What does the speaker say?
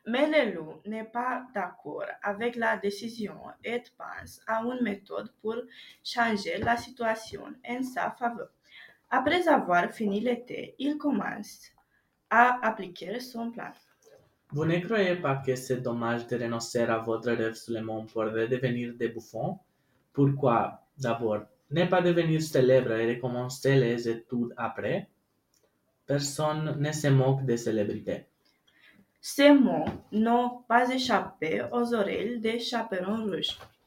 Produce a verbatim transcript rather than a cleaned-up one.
Mais le loup n'est pas d'accord avec la décision et pense à une méthode pour changer la situation en sa faveur. Après avoir fini l'été, il commence à appliquer son plan. Vous ne croyez pas que c'est dommage de renoncer à votre rêve seulement pour redevenir des bouffons? Pourquoi, d'abord, ne pas devenir célèbre et recommencer les études après? Personne ne se moque des célébrités. Ces mots n'ont pas échappé aux oreilles des chaperons rouges.